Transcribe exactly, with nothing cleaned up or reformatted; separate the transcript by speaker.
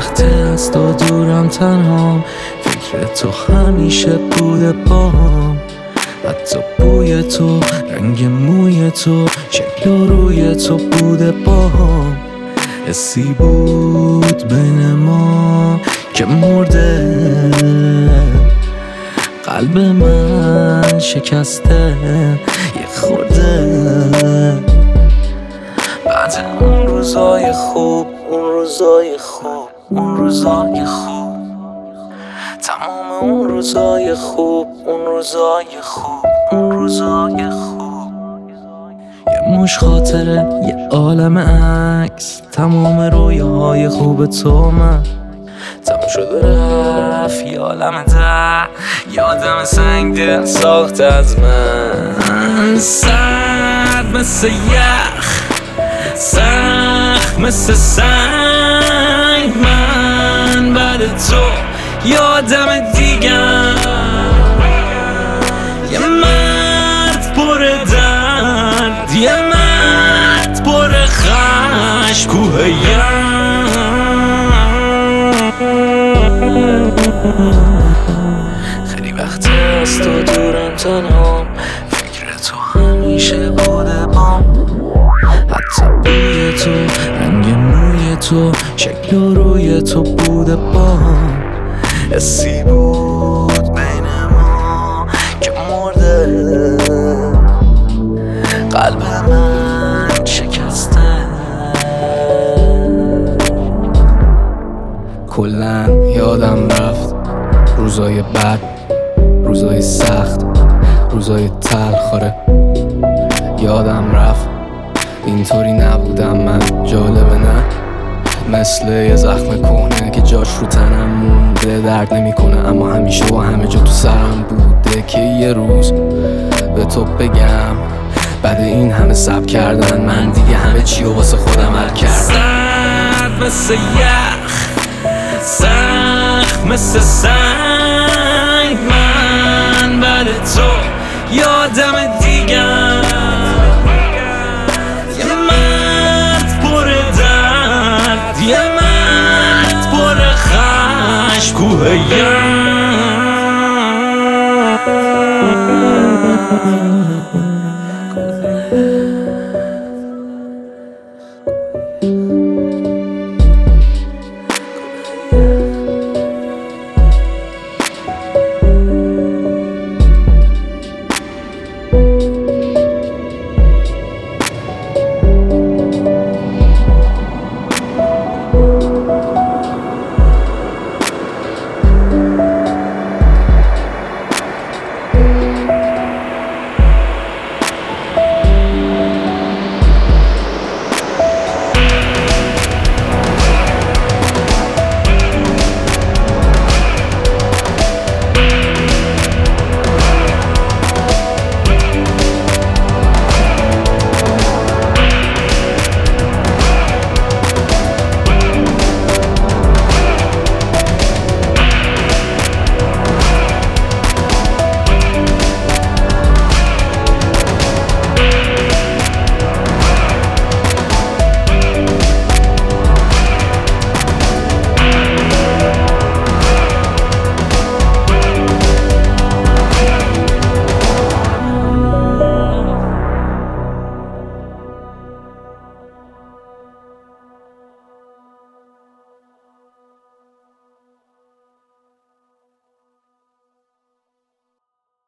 Speaker 1: وقت از تو دورم تنهام، فکر تو همیشه بوده پاهم. حتی بوی تو، رنگ موی تو، شکل و روی تو بوده باهم. حسی بود بین ما که مرده، قلب من شکسته یه خورده. بعد اون روزای خوب، اون روزای خوب، اون روزای خوب، تمام اون روزای خوب، اون روزای خوب، اون روزای خوب. یه مش خاطره، یه عالم عکس، تمام رویاهای خوب تو من تموم شد و رفت. یه عالم در، یه آدم سنگ دل ساخت از من. سرد مثل یخ، سخت مثل سنگ، من بعد تو یه آدم دیگم. یه مرد پر درد، یه مرد پر خشم، کوه یم. خیلی وقت از تو دورم تنهام، فکر تو همیشه بوده بام. حتی بوی تو، رنگ موی تو، شکل و روی تو بوده بام. حسی بود بین ما که مرده، قلب من شکسته. کلن یادم رفت روزای بد، روزای سخت، روزای تلخاره. یادم رفت اینطوری نبودم من، جالبه نه؟ مثل یه زخم کهنه که جاش رو تنم مونده، درد نمیکنه اما همیشه و همه جا تو سرم بوده که یه روز به تو بگم بعد این همه صبر کردن من دیگه همه چی و واسه خودم حل کردم. سرد مثل یخ، سخت مثل سنگ، من بعد تو یادم